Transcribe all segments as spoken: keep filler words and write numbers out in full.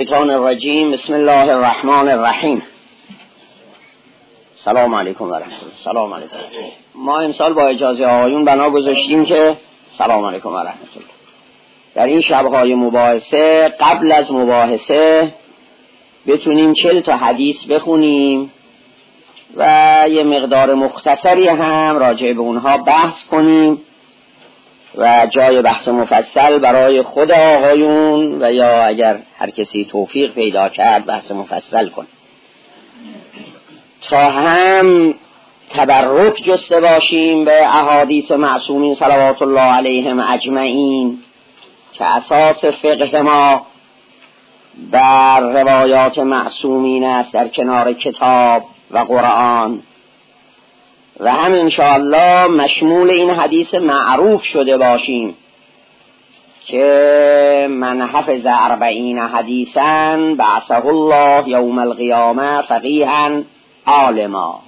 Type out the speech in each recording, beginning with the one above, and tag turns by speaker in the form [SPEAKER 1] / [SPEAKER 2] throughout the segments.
[SPEAKER 1] الشیطان الرجیم. بسم الله الرحمن الرحیم. سلام علیکم و رحمت الله. سلام علیکم. ما امسال با اجازه آقایون بنا گذاشتیم که سلام علیکم و رحمت الله در این شبهای مباحثه قبل از مباحثه بتونیم چل تا حدیث بخونیم و یه مقدار مختصری هم راجع به اونها بحث کنیم و جای بحث مفصل برای خود آقایون و یا اگر هر کسی توفیق پیدا کرد بحث مفصل کنیم تا هم تبرک جسته باشیم به احادیث معصومین صلوات الله علیهم اجمعین که اساس فقه ما بر روایات معصومین است در کنار کتاب و قرآن، و هم انشاءالله مشمول این حدیث معروف شده باشیم که من حفظ اربعین حدیثا بعثه الله یوم القیامه فقیها عالما.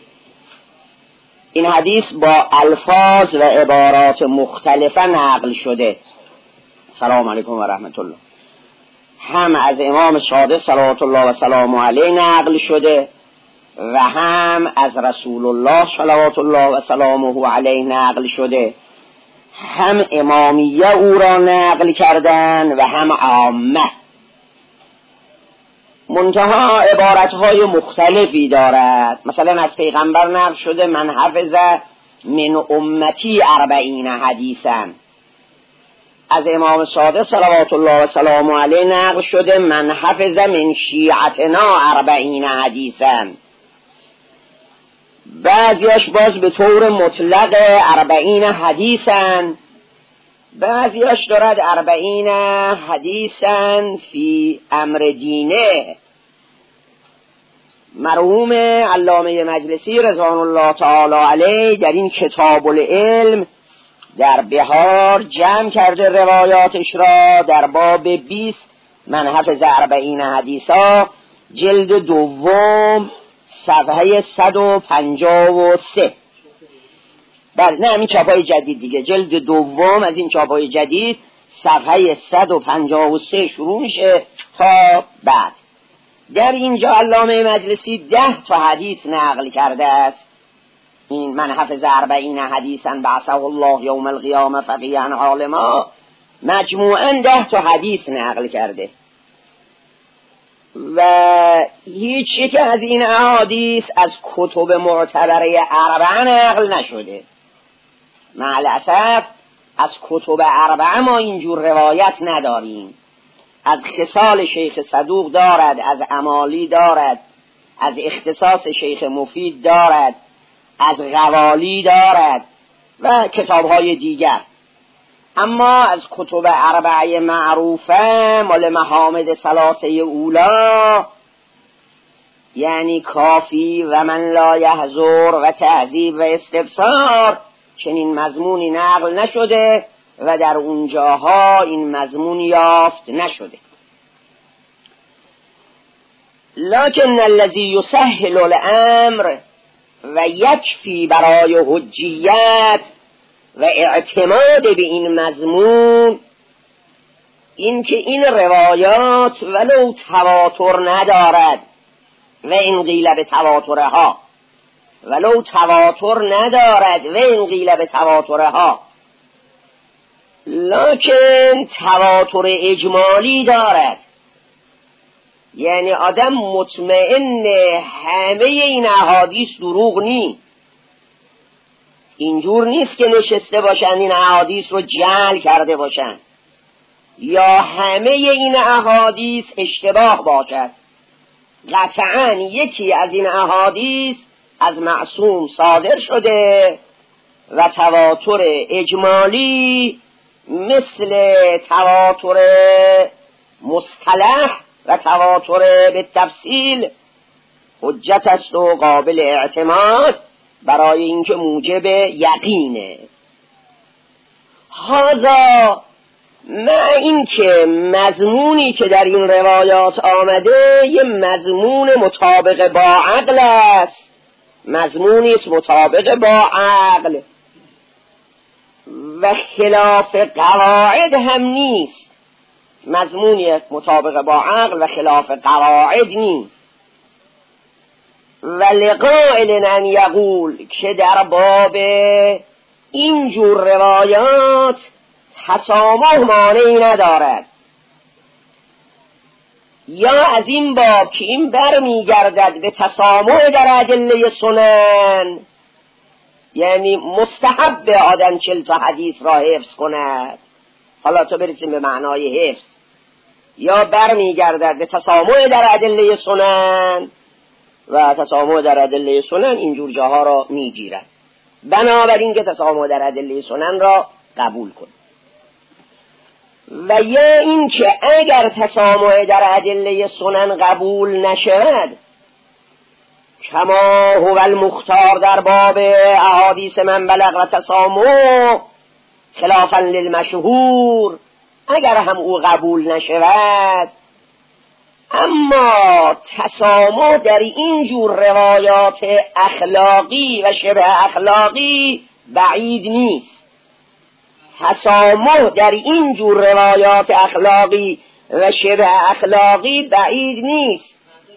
[SPEAKER 1] این حدیث با الفاظ و عبارات مختلفه نقل شده، سلام علیکم و رحمت الله، هم از امام صادق صلوات الله و سلام علیه نقل شده و هم از رسول الله صلوات الله و سلامه علیه نقل شده، هم امامیه او را نقل کردن و هم عامه. منتها عبارتهای مختلفی دارد. مثلا از پیغمبر نقل شده من حفظ من امتی اربعین حدیثا. از امام صادق صلوات الله و سلامه علیه نقل شده من حفظ من شیعتنا اربعین حدیثا. بعضیش باز به طور مطلق اربعین حدیثن، بعضیش دارد اربعین حدیثن فی امر دینه. مرحوم علامه مجلسی رضوان الله تعالی علیه در این کتاب العلم در بهار جمع کرده روایاتش را در باب بیست من حفظ اربعین حدیثا، جلد دوم صفحه صد و پنجاه و سه. بله نه این چاپای جدید دیگه، جلد دوم از این چاپای جدید صفحه صد و پنجاه و سه شروع میشه تا بعد. در اینجا علامه مجلسی ده تا حدیث نقل کرده است. این من حفظ اربعین حدیثا بعثه الله یوم القیامه فقیها عالما مجموعاً ده تا حدیث نقل کرده و هیچ یک از این احادیث از کتب معتبره اربعه نقل نشده. مع الاسف از کتب اربعه ما اینجور روایت نداریم. از خصال شیخ صدوق دارد، از امالی دارد، از اختصاص شیخ مفید دارد، از غوالی دارد و کتابهای دیگر. اما از کتب اربعه معروفه مال محامد ثلاثه اولا یعنی کافی و من لا یحضر و تهذیب و استبصار چنین مضمونی نقل نشده و در اونجاها این مضمون یافت نشده. لکن الذی یسهل الامر و یکفی برای حجیت و اعتماد به این مضمون این که این روایات ولو تواتر ندارد و این قیل به تواترها، ولو تواتر ندارد و این قیل به تواترها، لکن تواتر اجمالی دارد. یعنی آدم مطمئن همه این احادیث دروغ نیست. اینجور نیست که نشسته باشن این احادیث رو جعل کرده باشن یا همه این احادیث اشتباه باشد. قطعاً یکی از این احادیث از معصوم صادر شده و تواتر اجمالی مثل تواتر مصطلح و تواتر به تفصیل حجت است و قابل اعتماد برای اینکه موجب یقینه. هذا نه اینکه مضمونی که در این روایات آمده یه مضمون مطابق با عقل است، مضمونی است مطابق با عقل و خلاف قواعد هم نیست. مضمونی مطابق با عقل و خلاف قواعد نیست. و لقائل ان یقول که در باب این جور روایات تسامح مانعی ندارد، یا از این باب که این بر میگردد به تسامح در ادله سنن، یعنی مستحب آدم چل تا حدیث را حفظ کند، حالا تو برسیم به معنای حفظ، یا بر میگردد به تسامح در ادله سنن و تسامح در ادله سنن اینجور جاها را میگیرد. بنابراین که تسامح در ادله سنن را قبول کن. و یا این که اگر تسامح در ادله سنن قبول نشود، کما هو المختار در باب احادیث من بلغ و تسامح خلافا للمشهور، اگر هم او قبول نشود، اما تسامح در این جور روایات اخلاقی و شبه اخلاقی بعید نیست. تسامح در این جور روایات اخلاقی و شبه اخلاقی بعید نیست.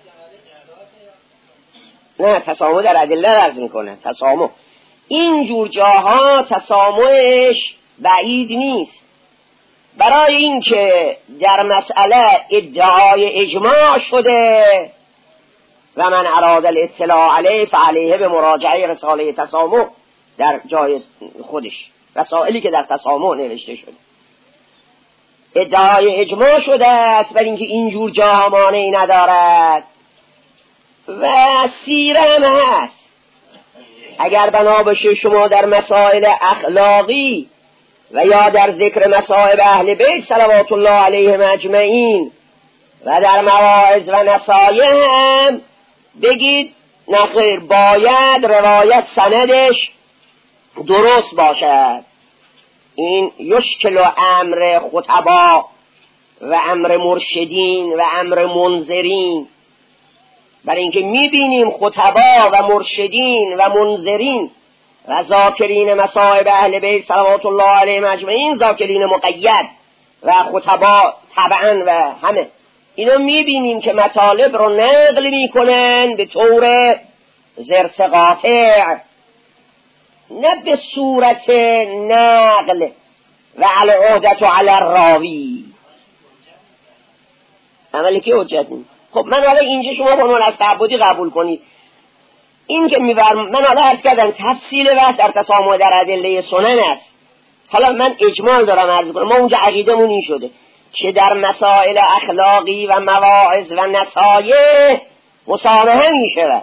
[SPEAKER 1] نه، تسامح در ادله عرض میکنه. تسامح این جور جاها تسامحش بعید نیست، برای اینکه در مسئله ادعای اجماع شده و من اراد الاطلاع علیه فعلیه به مراجعه رساله تسامح در جای خودش، رسائلی که در تسامح نوشته شده ادعای اجماع شده است، برای اینکه اینجور جاها مانعی ندارد. و سیره هم هست، اگر بنا باشه شما در مسائل اخلاقی و یا در ذکر مصائب اهل بیت صلوات الله علیهم اجمعین و در مواعظ و نصایح هم بگید نخیر، باید روایت سندش درست باشد. این یشکل و امر خطبا و امر مرشدین و امر منذرین، برای اینکه میبینیم خطبا و مرشدین و منذرین و ذاکرین مصائب اهل بیت صلوات الله علیهم اجمعین، ذاکرین مقید و خطبا طبعا و همه اینا میبینیم که مطالب رو نقل میکنن به طور ضرس قاطع، نه به صورت نقل و علی عهدت و علی الراوی. عملی که حجت نیست. خب من حالا اینجا شما با من از تعبدی قبول کنید، این که میبرم من حالا عرض کردم تفصیل بحث در تسامح در ادله سنن است. حالا من اجمال دارم عرض کنم، ما اونجا عقیدمون این شده که در مسائل اخلاقی و مواعظ و نصایح مسامحه میشود،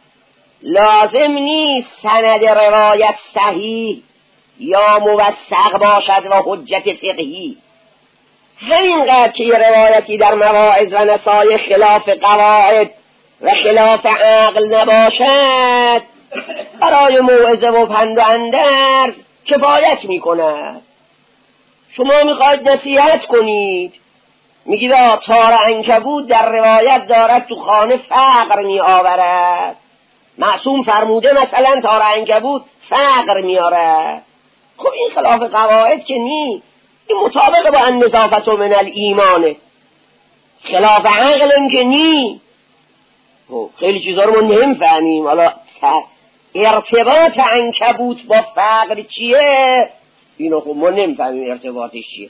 [SPEAKER 1] لازم نیست سند روایت صحیح یا موثق باشد و حجت فقهی. همینقدر که یه روایتی در مواعظ و نصایح خلاف قواعد و خلاف عقل نباشد، برای موعظه و پند و اندرز کفایت میکند. شما میخواید نصیحت کنید، میگید تار عنکبوت در روایت دارد تو خانه فقر میآورد، معصوم فرموده مثلا تار عنکبوت فقر میآورد. خب این خلاف قواعد که نیست، این مطابق با النظافت من الایمانه، خلاف عقل که نیست. خیلی چیزا رو ما نمیفهمیم. حالا ارتباط عنکبوت با فقر چیه؟ اینو خب ما نمیفهمیم ارتباطش چیه.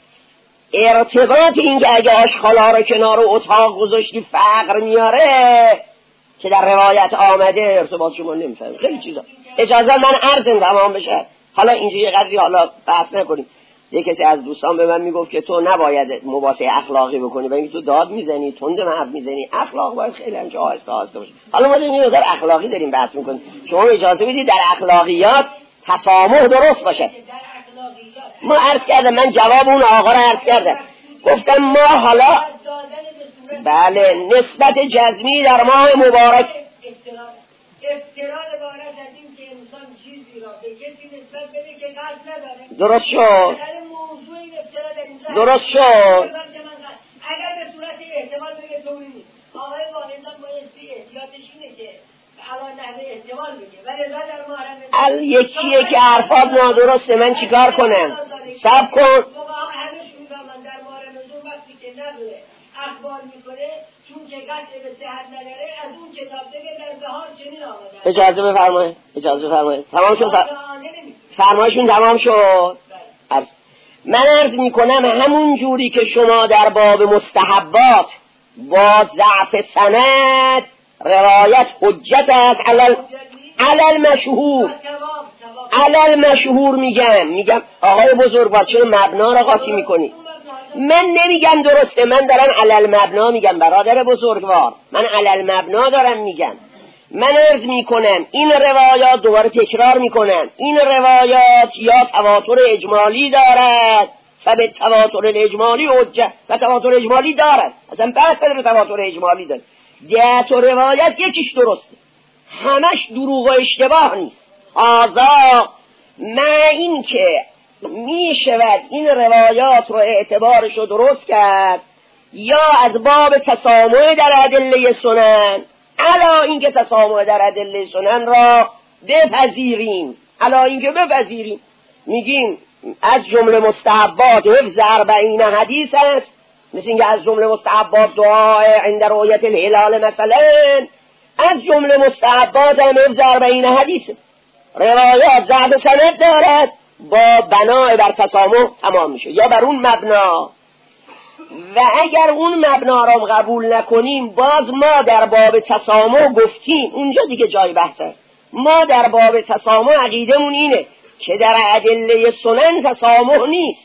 [SPEAKER 1] ارتباط این که اگه آشغالا رو کنار اتاق گذاشتی فقر میاره که در روایت آمده، ارتباط شما نمیفهمیم. خیلی چیزا اجازه من عرضم تمام بشه. حالا اینجا یه قدری حالا بحث نکنیم. یه کسی از دوستان به من میگفت که تو نباید مباحثه اخلاقی بکنی، برای اینکه تو داد میزنی، تند حرف میزنی، اخلاق باید خیلی هم آهسته آهسته باشه. حالا ما داریم در اخلاقی داریم بحث میکنیم، شما اجازه بدید در اخلاقیات تسامح درست باشه. ما عرض کردم، من جواب اون آقا رو عرض کردم، گفتم ما حالا بله نسبت جزمی در ماه مبارک
[SPEAKER 2] افتراض عبارت از این که انسان چیزی را به کسی نسبت بده که قصد نداره.
[SPEAKER 1] درست شد.
[SPEAKER 2] موضوع این افتراض انسان
[SPEAKER 1] درست شد.
[SPEAKER 2] اگر به صورت احتمال بگه توی نیست، آقای واقعیتان بایستی احتیاطش اینه که الان نحوه احتمال بگه، ولی رضا در محرم
[SPEAKER 1] ال یکیه که حرفات نادرسته، من چیکار کنم؟ سب کن.
[SPEAKER 2] موقع همه شون من در محرم نزول وقتی نقل اخبار میکنه چون که قطع به صحت نداره از اون کتاب بگه در بهار چنین آمده.
[SPEAKER 1] اجازه بفرمایید اجازه بفرمایید تمام شد فر... فرمایشون تمام شد. عرض. من عرض میکنم همون جوری که شما در باب مستحبات با ضعف سند روایت حجت است علل علل مشهور علل مشهور میگم میگم آقای بزرگوار چرا مبنا را قاطی میکنی؟ من نمیگم درسته، من دارم علل مبنا میگم برادر بزرگوار، من علل مبنا دارم میگم. من عرض میکنم این روایات دوباره تکرار میکنم این روایات یا تواتر اجمالی دارد و به تواتر اجمالی حجت و تواتر اجمالی دارد، اصلا بحث رو تواتر اجمالی دارد. ده تا روایت یکیش درسته، همش دروغ و اشتباه نیست. آزا من این که می شود این روایات رو اعتبارش رو درست کرد یا از باب تسامح در ادله سنن، علا اینکه تسامح در ادله سنن را بپذیریم، علا اینکه بپذیریم میگیم از جمله مستحبات حفظ اربعین حدیث است، مثل اینکه از جمله مستحبات دعای عند رؤیت الهلال مثلا، از جمله مستحبات هم حفظ اربعین حدیث. روایات ضعف سند دارد با بنای بر تسامح تمام میشه یا بر اون مبنا، و اگر اون مبنا را قبول نکنیم باز ما در باب تسامح گفتیم، اونجا دیگه جای بحث است. ما در باب تسامح عقیدمون اینه که در ادله سنن تسامح نیست،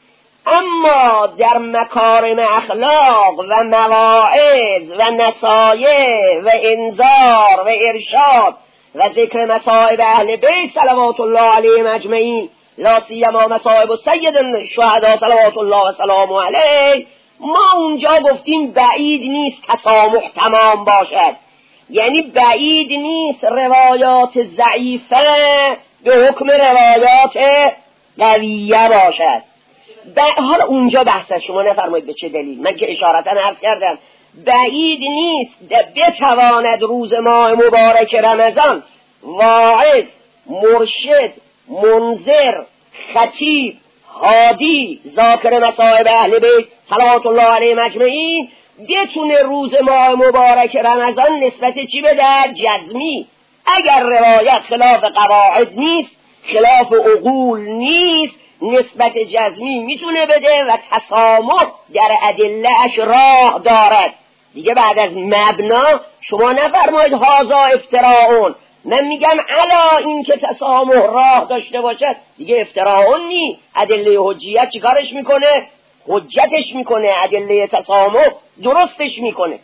[SPEAKER 1] اما در مکارم اخلاق و مواعظ و نصایح و انذار و ارشاد و ذکر مصائب اهل بیت صلوات الله علیهم اجمعین، لا سیما مصائب سید الشهدا صلوات الله و سلامه علیه، ما اونجا گفتیم بعید نیست تسامح تمام باشد، یعنی بعید نیست روایات ضعیفه به حکم روایات قویه باشد. حالا اونجا بحث شما نفرمایید به چه دلیل، من که اشارتا عرض کردم بعید نیست بتواند روز ماه مبارک رمضان واعظ، مرشد، منذر، خطیب، هادی، ذاکر مصائب اهل بیت صلوات الله علیهم اجمعین بتونه روز ماه مبارک رمضان نسبت چی بده؟ جزمی. اگر روایت خلاف قواعد نیست، خلاف عقول نیست، نسبت جزمی میتونه بده و تسامح در ادله اش راه دارد. دیگه بعد از مبنا شما نفرمایید هازا افتراعون، من میگم علا این که تسامح راه داشته باشد دیگه افتراعون نی، ادله حجیت چیکارش میکنه؟ حجتش میکنه، ادله تسامح درستش میکنه.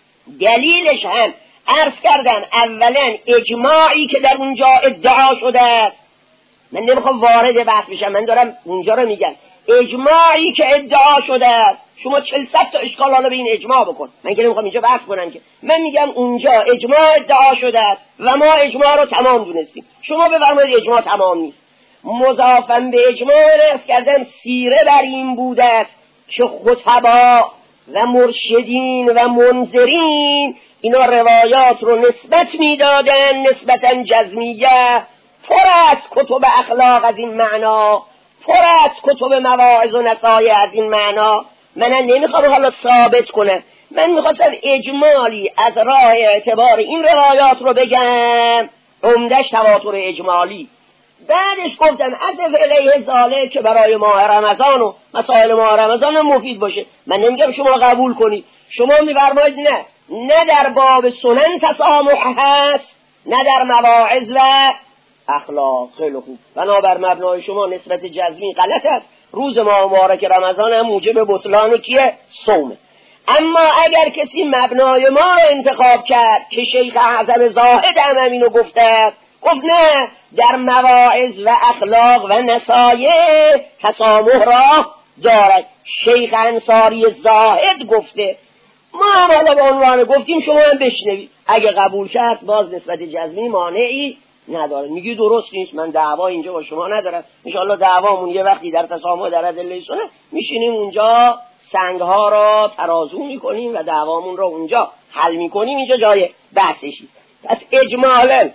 [SPEAKER 1] دلیلش هم عرض کردم اولا اجماعی که در اونجا ادعا شده، من نمیخوام وارد بحث بشم، من دارم اونجا رو میگم، اجماعی که ادعا شده شما چهل صد تا اشکال حالا به این اجماع بکن، من که نمیخوام اینجا بحث کنم که، من میگم اونجا اجماع ادعا شده و ما اجماع رو تمام دونستیم، شما بفرمایید اجماع تمام نیست. مضافاً به اجماع رفت کردن سیره بر این بوده است که خطبا و مرشدین و منذرین اینا روایات رو نسبت میدادن نسبتاً جزمیه، پر از کتب اخلاق از این معنا، پر از کتب مواعظ و نصایح از این معنا. من نمیخوام حالا ثابت کنم، من میخواستم اجمالی از راه اعتبار این روایات رو بگم، عمدش تواتر اجمالی. بعدش گفتم عطف الیه ذاله که برای ماه رمضان و مسائل ماه رمضان مفید باشه. من نمیگم شما قبول کنید، شما میفرمایید نه نه در باب سنن تسامح هست، نه در مواعظ و اخلاق. خیلی خوب، بنابر مبنای شما نسبت جزمی غلط است، روز ماه مبارک رمضان هم موجب بطلان کیه؟ صومه. اما اگر کسی مبنای ما رو انتخاب کرد که شیخ اعظم زاهد هم همینو گفته، گفت نه در مواعظ و اخلاق و نصایح تسامح را دارد، شیخ انصاری زاهد گفته، ما هم حالا به عنوان گفتیم شما هم بشنوید، اگه قبول کرد باز نسبت جزمی مانعی نداره. میگی درست نیست، من دعوا اینجا با شما ندارم، انشاءالله دعوامون یه وقتی در تسامح در ادله سنن میشینیم اونجا سنگ ها را ترازو میکنیم و دعوامون را اونجا حل میکنیم، اینجا جای بحثشی. پس اجمالا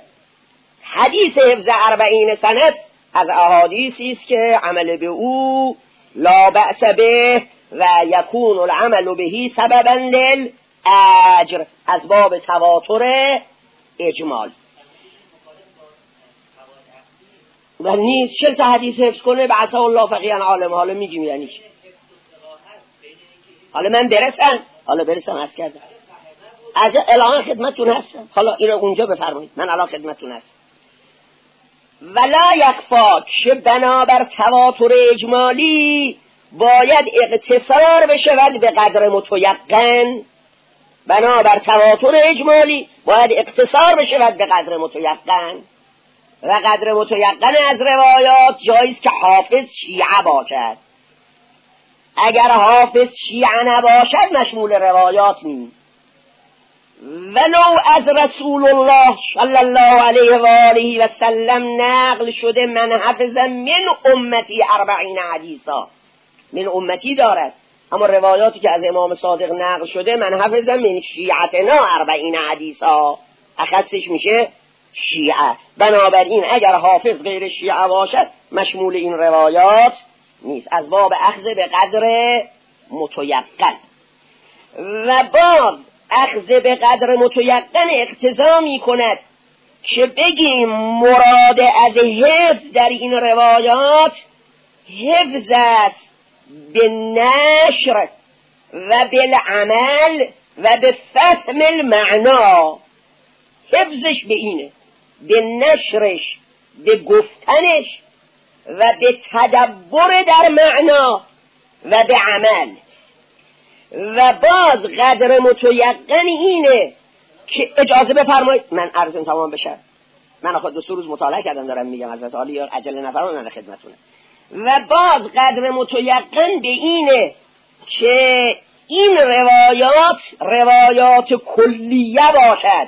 [SPEAKER 1] حدیث حفظ اربعین سند از احادیثی است که عمل به او لا بأس به و یکون العمل بهی سببا للاجر، از باب تواتر اجمال. و نیست چل تا حدیث حفظ کنه به عطا الله فقیها عالم. حالا میگیم یعنی چی؟ حالا من برسم حالا برسم عرض کردم از الان خدمتتون هستم. حالا این رو اونجا بفرمایید، من الان خدمتتون هستم. ولا یکفا که بنابر تواتر اجمالی باید اقتصار بشود به قدر متیقن. بنابر تواتر اجمالی باید اقتصار بشود به قدر متیقن، و قدر متیقن از روایات جاییست که حافظ شیعه باشد. اگر حافظ شیعه نباشد مشمول روایات نیست. ولو از رسول الله صلی الله علیه و آله و سلم نقل شده من حفظ من امتی اربعین حدیثا، من امتی دارد، اما روایاتی که از امام صادق نقل شده من حفظ من شیعتنا اربعین حدیثا، اخصش میشه شیعه. بنابراین اگر حافظ غیر شیعه باشد مشمول این روایات نیست، از باب اخذ به قدر متیقن. و باز اخذ به قدر متیقن اقتضا می کند که بگیم مراد از حفظ در این روایات حفظ است به نشر و بالعمل و به فهم المعنا. حفظش به اینه، به نشرش، به گفتنش و به تدبر در معنا و به عمل. و باز قدر متیقن اینه که اجازه بفرمایید من عرضم تمام بشه، من خود دو سه روز مطالعه کردم دارم میگم حضرت عالی یا عجله نفرمان من خدمتونه. و باز قدر متیقن به اینه که این روایات روایات کلیه باشد،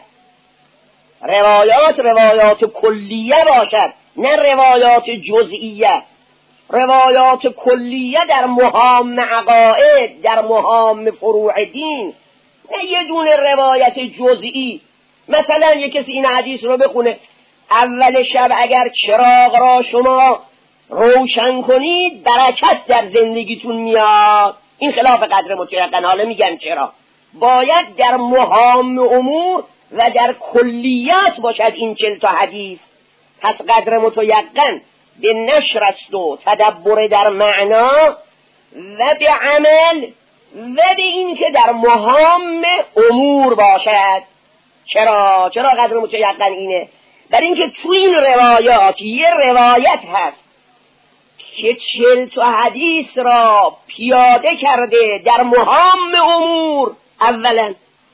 [SPEAKER 1] روایات روایات کلیه باشد نه روایات جزئیه. روایات کلیه در مهام عقاید، در مهام فروع دین، نه یه دونه روایت جزئی. مثلا یک کسی این حدیث رو بخونه اول شب اگر چراغ را شما روشن کنید برکت در زندگیتون میاد، این خلاف قدر متیقن. حالا میگن چرا؟ باید در مهام امور و در کلیات باشد این چل تا حدیث. پس قدر متیقن به نشر است و تدبر در معنا و به عمل و به این که در مهام امور باشد. چرا؟ چرا قدر متیقن اینه؟ در این که تو این روایات یه روایت هست که چل تا حدیث را پیاده کرده در مهام امور اولا،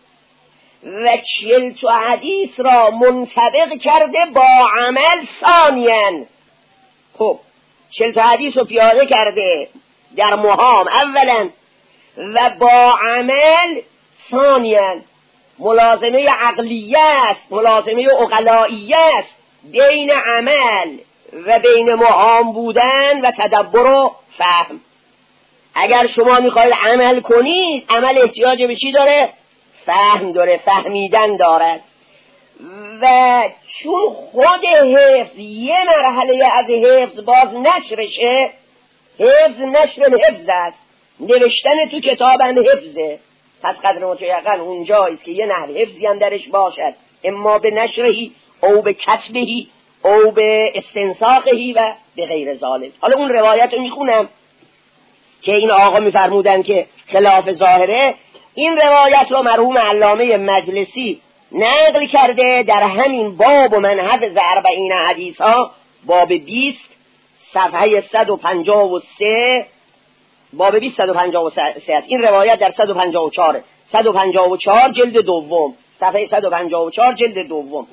[SPEAKER 1] و چل تا حدیث را منطبق کرده با عمل ثانیاً. خب چل تا حدیث رو پیاده کرده در مهام اولا و با عمل ثانیاً. ملازمه عقلیه است، ملازمه عقلائیه است بین عمل و بین مهام بودن و تدبر و فهم. اگر شما میخواید عمل کنید، عمل احتیاج به چی داره؟ فهم داره، فهمیدن دارد. و چون خود حفظ یه مرحله از حفظ باز نشرشه، حفظ نشر حفظ است، نوشتن تو کتاب هم حفظه. پس قدر متیقن اونجاییست که یه نحو حفظی هم درش باشد، اما به نشرهی او به کتبهی او به استنساقهی و به غیر ذالک. حالا اون روایت رو میخونم که این آقا میفرمودن که خلاف ظاهره. این روایت رو مرحوم علامه مجلسی نقل کرده در همین باب و من حفظ اربعین حدیث ها، باب بیست صفحه صد و پنجاه و سه، باب بیست صد و پنجاه و سه است. این روایت در صد و پنجاه و چهار صد و پنجاه و چهار جلد دوم، صفحه صد و پنجاه و چهار جلد دوم.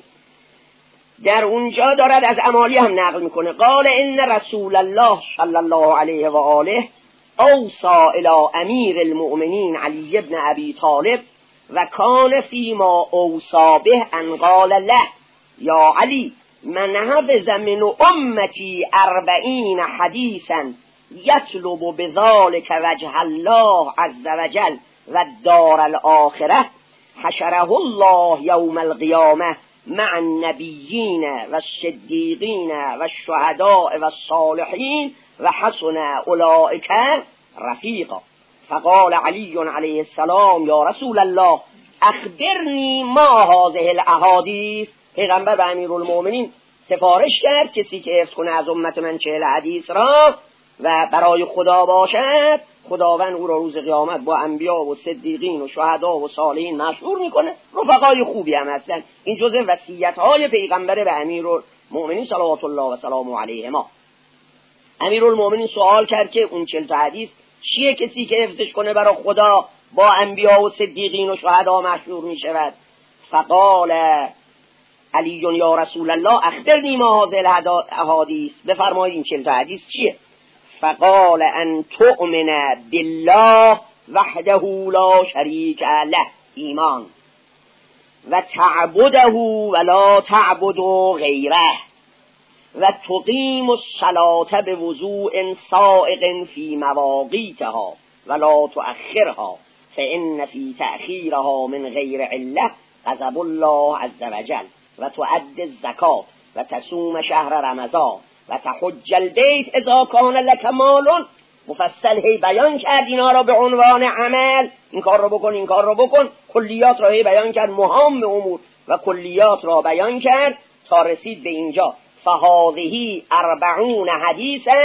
[SPEAKER 1] در اونجا دارد از امالی هم نقل میکنه. قال ان رسول الله صلی الله علیه و آله اوصى الى امیر المؤمنین علی بن ابی طالب و کان فیما اوصى به ان قال له یا علی من حفظ من امتی اربعین حدیثا یطلب بذلك وجه الله عز وجل و الدار الاخره حشره الله یوم القیامه مع النبیین و الصدیقین و الشهداء و الصالحین و حسن اولئک رفیقا فقال علی علیه السلام یا رسول الله اخبرنی ما هذه الاحادیث. پیغمبر به امیرالمؤمنین سفارش کرد کسی که حفظ کنه از امت من چهل حدیث را و برای خدا باشد، خداوند او را روز قیامت با انبیا و صدیقین و شهدا و صالحین مشهور میکنه. رفقای خوبی هم هستن. این جزء وصیت‌های پیغمبر به امیرالمؤمنین صلوات الله و سلامه علیه ما. امیرالمؤمنین سوال کرد که اون چهل تا حدیث چیه کسی که حفظش کنه برای خدا با انبیا و صدیقین و شهدا مشهور میشود؟ فقال علی یا رسول الله اخبرنی ما هذه الاحادیث. بفرمایید این چهل تا حدیث چیه؟ فقال ان تؤمن بالله وحده لا شریک له، ایمان، و تعبده ولا تعبد غیره، و تقیم الصلاة بوضوء صائغ فی مواقیتها ولا تؤخرها فإن فی تأخیرها من غیر علة غضب الله عز وجل، و تؤدی الزکات و تصوم شهر رمضان و تحج البیت اذا کان لک مال. مفصل هی بیان کرد اینا را به عنوان عمل، این کار را بکن این کار را بکن. کلیات را هی بیان کرد، مهام امور و کلیات را بیان کرد تا رسید به اینجا فهذه اربعون حدیثا،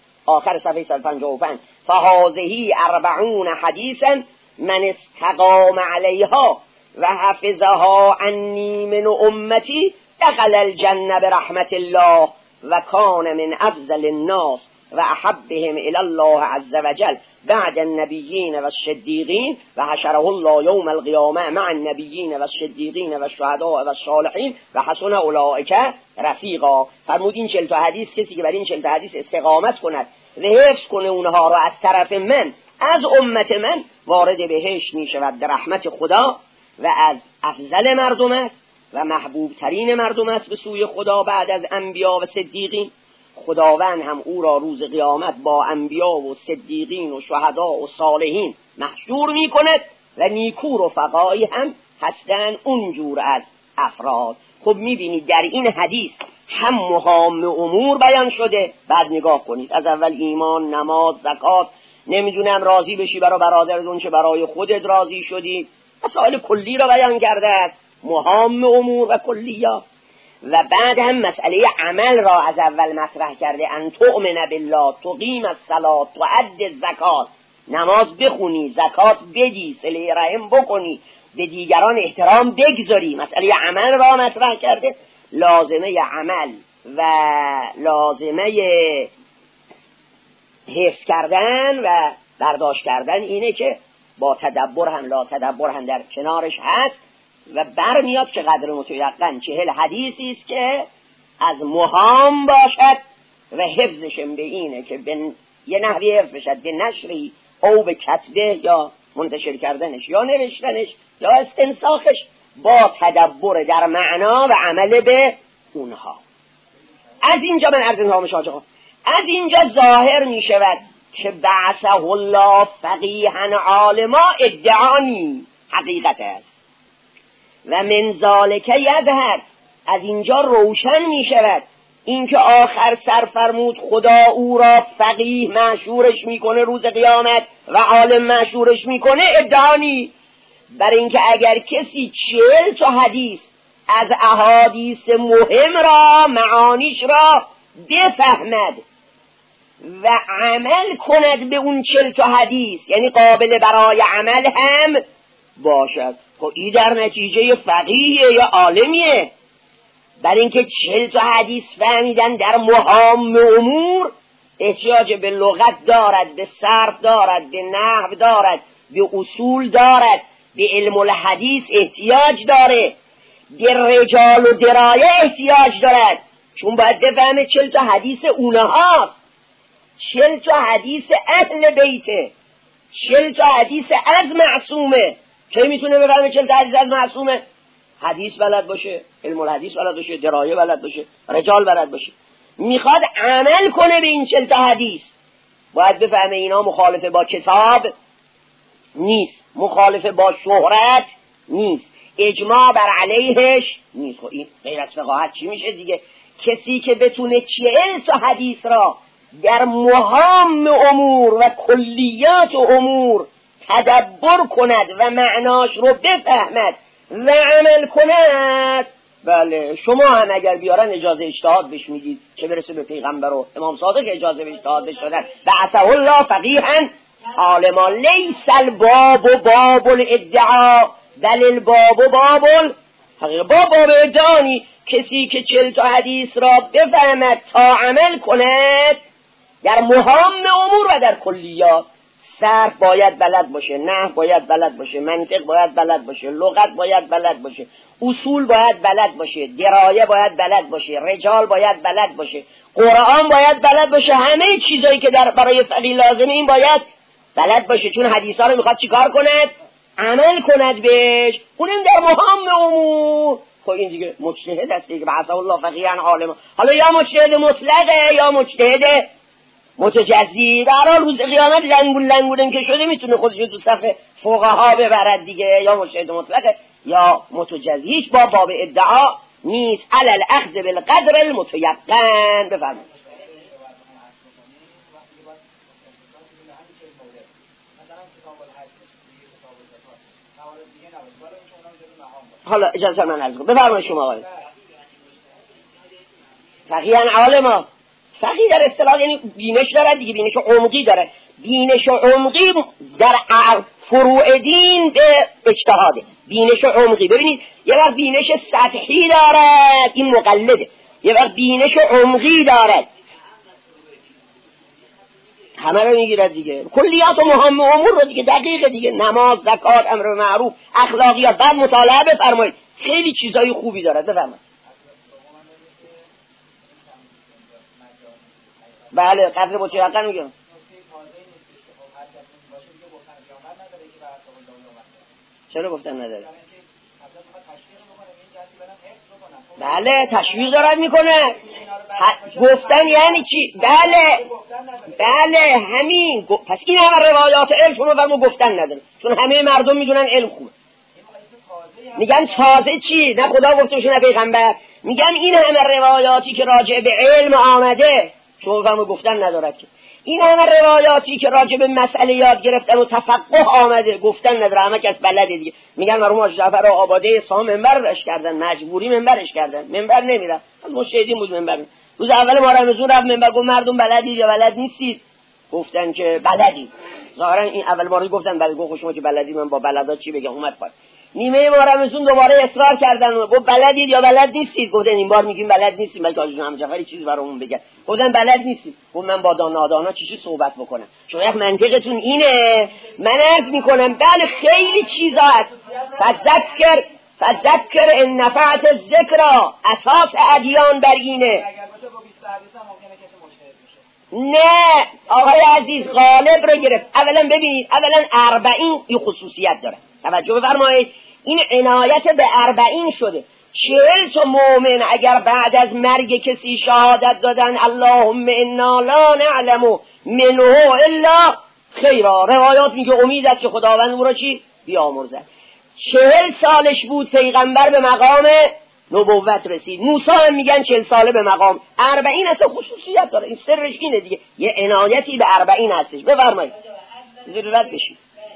[SPEAKER 1] آخر صفحه صد و پنجاه و پنج، فهذه اربعون حدیثا من استقام علیها و حفظها عنی من امتی دخل الجنه برحمت الله و کان من افضل الناس و احبهم الی الله عز وجل بعد النبیین و الصدیقین و حشره الله یوم القیامه مع النبیین و الصدیقین و الشهداء و الصالحین و حسن اولئک رفیقا. فرمود این چهل تا حدیث کسی که بر این چهل تا حدیث استقامت کند و حفظ کنه اونها را از طرف من، از امت من، وارد بهشت می شود در رحمت خدا و از افضل مردم است و محبوب ترین مردم است به سوی خدا بعد از انبیا و صدیقین. خداوند هم او را روز قیامت با انبیا و صدیقین و شهدا و صالحین محشور می کند و نیکو رفقایی هم هستن اونجور از افراد. خب می بینید در این حدیث هم مهام امور بیان شده. بعد نگاه کنید از اول ایمان، نماز، زکات، نمیدونم راضی بشی برای برادرتون چه برای خودت راضی شدی، مسائل کلی را بیان کرده است، مهام امور و کلیات. و بعد هم مسئله عمل را از اول مطرح کرده، ان تؤمن بالله، تقیم الصلاة، تؤدی الزکات، نماز بخونی، زکات بدی، صله رحم بکنی، به دیگران احترام بگذاری. مسئله عمل را مطرح کرده. لازمه عمل و لازمه حفظ کردن و برداشت کردن اینه که با تدبر هم لا تدبر هم در کنارش هست و برمیاد که قدر متیقن چهل حدیثی است که از مهام باشد و حفظشم به اینه که به یه نحوی حفظ بشد، به نشری او به کتبه یا منتشر کردنش یا نوشتنش یا استنساخش با تدبر در معنا و عمل به اونها. از اینجا من عرض نام شاجه از اینجا ظاهر می شود که بعثه الله فقیها عالما ادعانی حقیقت است و من ذالک یظهر، از اینجا روشن می شود اینکه آخر سر فرمود خدا او را فقیه مشهورش میکنه روز قیامت و عالم مشهورش میکنه ادعانی. بر اینکه اگر کسی چهل تا حدیث از احادیث مهم را معانیش را بفهمد و عمل کند به اون چهل تا حدیث، یعنی قابل برای عمل هم باشد، خب این در نتیجه فقیه یا عالمیه. بر اینکه چهل تا حدیث فهمیدن در مهام امور احتیاج به لغت دارد، به صرف دارد، به نحو دارد، به اصول دارد، به علم الحدیث احتیاج داره، به رجال و درایه احتیاج دارد، چون باید بفهمه چهل تا حدیث اونها، چهل تا حدیث اهل بیته، چهل تا حدیث از معصومه. کی میتونه بفهمه چهل تا حدیث از معصومه؟ حدیث بلد باشه، علم الحدیث بلد باشه، درایه بلد باشه، رجال بلد باشه. میخواد عمل کنه به این چهل تا حدیث، باید بفهمه اینا مخالف با کتاب نیست، مخالف با شهرت نیست، اجماع بر علیهش نیست. خب این غیر از فقاهت چی میشه دیگه؟ کسی که بتونه چهل تا حدیث را در مهام امور و کلیات امور تدبر کند و معناش رو بفهمد و عمل کند، بله شما هم اگر بیارن اجازه اجتهاد بهش میدید، چه برسه به پیغمبر و امام صادق اجازه به اجتهاد بهش دادن. بعثه الله فقیها عالما لیس الباب باب الادعا بل الباب باب الحقیقه. باب باب ادعانی کسی که چل تا حدیث را بفهمد تا عمل کند در مهام امور و در کلیات. صرف باید بلد باشه، نحو باید بلد باشه، منطق باید بلد باشه، لغت باید بلد باشه، اصول باید بلد باشه، درایه باید بلد باشه، رجال باید بلد باشه، قرآن باید بلد باشه. همه چیزایی که در برای فقیه لازمه این باید بلد باشه، چون حدیثا رو میخواد چیکار کند؟ عمل کند بهش. اونم در مهام امور. خب این دیگه مجتهد است دیگه، بعثه الله فقیها عالما. حالا یا مجتهد مطلقه یا مجتهد متجزی. در حال روز قیامت لنگون لنگونم که شده میتونه خودش تو صف فقها ببرد دیگه، یا مجتهد مطلقه یا متجزی. هیچ با باب ادعا نیست. علی الاخذ بالقدر المتیقن. بفرمایید. حالا اجازه من عرض کنم. بفرمایید شما آقای فقیها عالما. فقیه در اصطلاح یعنی بینش داره دیگه، بینش عمقی داره. بینش عمقی در فروع دین به اجتهاده. بینش عمقی ببینید، یه وقت بینش سطحی دارد این مقلده، یه وقت بینش عمقی دارد همه رو میگیرد دیگه. کلیات و مهم امور رو دیگه دقیقه دیگه، نماز، زکات، امر به معروف، اخلاقیات. بعد مطالعه بفرمایید، خیلی چیزای خوبی داره. بفرمایید. بله قدر متیقن میگم. چرا گفتن نداره؟ بله تشویق دارد میکنه. گفتن یعنی چی؟ بله بله همین. پس این همه روایات علم شما فرمو گفتن نداره، چون همه مردم میدونن علم خوبه. میگن تازه چی؟ نه خدا گفته نه پیغمبر. میگن این همه روایاتی که راجع به علم آمده شما فرمو گفتن ندارد که. این همه روایاتی که راجع به مسئله یاد گرفتن و تفقه آمده گفتن نداره، همه کس بلده دیگه. میگن مرحوم حاج جعفر آباده سام منبرش کردن، مجبوری منبرش کردن، منبر نمیره. از مشهدین بود منبر. روز اول ما رمضان رفت منبر گفت مردم بلدید یا بلد نیستید؟ گفتن که بلدید. ظاهرا این اول بار گفتن بلد. گفت شما که بلدید من با بلدا چی بگم؟ اومد پای نیمه ما رمضان دوباره اصرار کردن و گفت بلدید یا بلد نیستید؟ گفتن این بار میگیم بلد نیستیم. بلکه حاج محمد جعفری چیز برامون بگه. گفتن بلد نیستیم. گفت من با نادانا چی چی صحبت بکنم؟ شما یک منطقتون اینه. من عرض میکنم بله خیلی چیزا هست. فذکر فذکر ان نفعت الذکر. اساس ادیان بر اینه. نه آقای عزیز غالب رو گرفت. اولا ببینید، اولا اربعین این خصوصیت داره. توجه بفرمایید، این عنایت به اربعین شده. چهل تا مؤمن اگر بعد از مرگ کسی شهادت دادن اللهم انا لا نعلم منه الا خیرا، روایات میگه امید است که خداوند او را چی بیامرزد. چهل سالش بود پیغمبر به مقام نبوت رسید. موسی هم میگن چهل ساله به مقام. اربعین اصلا خصوصیت داره. این سرش اینه دیگه، یه عنایتی به اربعین هستش. بفرمایید زیر رد بشید.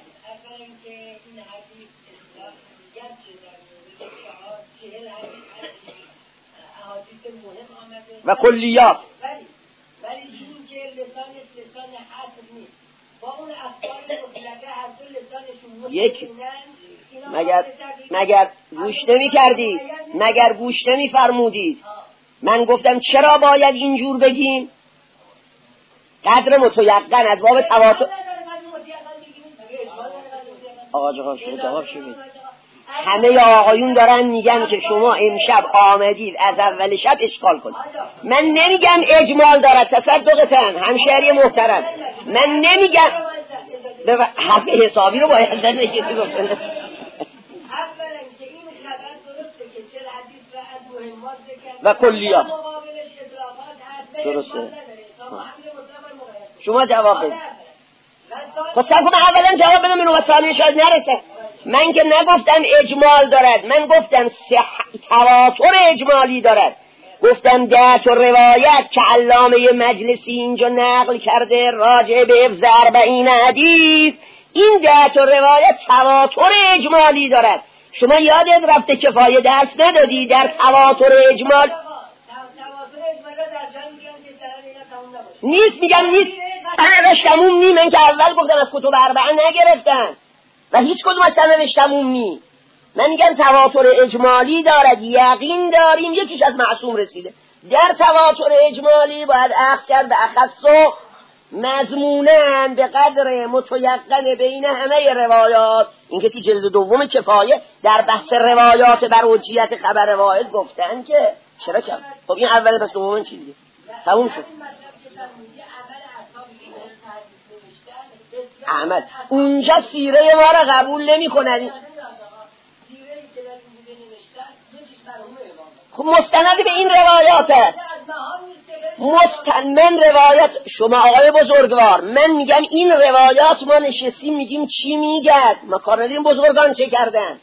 [SPEAKER 1] و کلیات
[SPEAKER 2] ولی این که لسانش لسان حسب نیست، با اون افکار مطلقه هست و لسانشون
[SPEAKER 1] یک مگر مگر گوش نمی کردید؟ مگر گوش نمی فرمودید؟ من گفتم چرا باید اینجور بگیم؟ قدر متیقن از باب تواتر. آقا جواب شما جواب شما. همه آقایون دارن میگن که شما امشب آمدید از اول شب اشغال کنید. من نمیگم اجمال دارد، تصدقتن همشهری محترم، من نمیگم حق حسابی رو باید در نگیتی گفتن. و کلیات درسته. شما جواب بدید. خواستم کنم اولا جواب بدم، اینو ثانیه شاید نرسه. من که نگفتم اجمال دارد، من گفتم تواتر اجمالی دارد. گفتم ده تا روایت که علامه مجلسی اینجا نقل کرده راجع به حفظ اربعین حدیث، این ده تا روایت تواتر اجمالی دارد. شما یادت رفته کفایه درس ندادی در تواتر اجمال؟ نیست، میگم نیست. سندش تموم نی. من که اول گفتم از کتب اربعه نگرفتن و هیچ کدوم از سندش تموم نی. من میگم تواتر اجمالی دارد، یقین داریم یکیش از معصوم رسیده. در تواتر اجمالی باید اخذ کرد به اخص و مضمونن به قدر متیقن بین همه روایات. این که تو جلد دوم کفایه در بحث روایات بر حجیت خبر واحد گفتن که چرا کرد. خب این اول بس دوم چی دیگه تموم شد. احمد اونجا سیره ما را قبول نمی کنن. خب مستند به این روایاته، مستند روایت. شما آقای بزرگوار، من میگم این روایات ما نشستیم میگیم چی میگد، ما کار نداریم بزرگان چه کردن.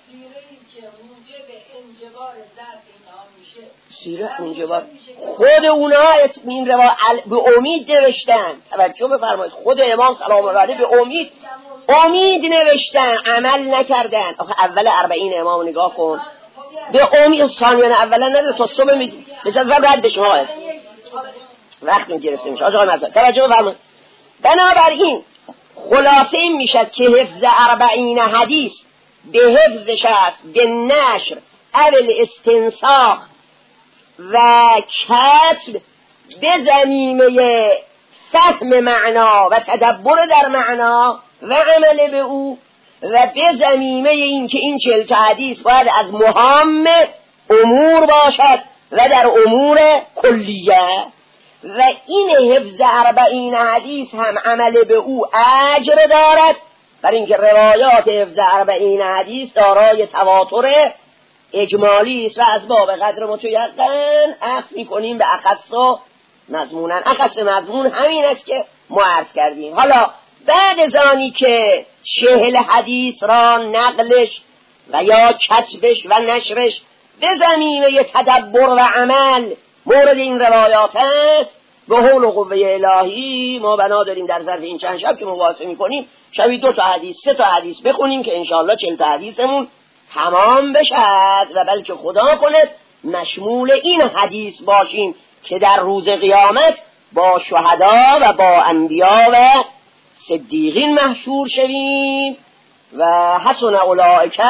[SPEAKER 1] سیره انجبار خود اونا این روایت به امید نوشتن. توجه بفرمایید، خود امام سلام الله علیه به امید امید نوشتن، عمل نکردن. آخه اول اربعین امام نگاه کن، به امید ثانیان اولا نداره تا صبح میدی بجز رد بشم آقای وقت میگرفته میشه. آقای مزاد توجه بفرمایید. بنابراین خلاصه این میشد که حفظ اربعین حدیث به حفظش است، به نشر اول استنساخ و کتب به زمینه فهم معنا و تدبر در معنا و عمل به او، و به زمینه این که این چهل تا حدیث باید از مهم امور باشد و در امور کلیه، و این حفظ اربعین حدیث هم عمل به او اجر دارد، برای اینکه روایات حفظ اربعین حدیث دارای تواتر اجمالی است و از باب قدر متیقن اخذ میکنیم به اخص و مضمونن. اخص مضمون همین است که ما عرض کردیم. حالا بعد از آنی که چهل حدیث را نقلش و یا کتبش و نشرش به زمینه تدبر و عمل مورد این روایات است، به حول و قوه الهی ما بنا داریم در ظرف این چند شب که مواصله میکنیم شبی دو تا حدیث سه تا حدیث بخونیم که انشاءالله چهل تا حدیثمون تمام بشد و بلکه خدا کند مشمول این حدیث باشیم که در روز قیامت با شهدا و با انبیا و صدیقین محشور شویم و حسن اولئک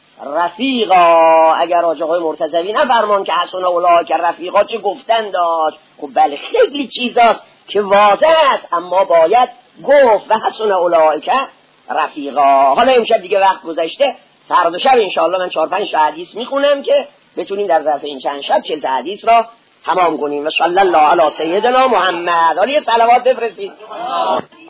[SPEAKER 1] رفیقا. اگر آقای مرتضوی نفرمان که حسن اولئک رفیقا چه گفتن داشت، خب بله خیلی چیزاست که واضح است اما باید گفت و حسن اولئک رفیقا. حالا امشب دیگه وقت گذشته، فردا شب انشاءالله من چهار پنج حدیث میخونم که بتونیم در ظرف این چند شب چهل حدیث را تمام کنیم. و صلی الله علی سیدنا محمد. حالا یه صلوات بفرستید.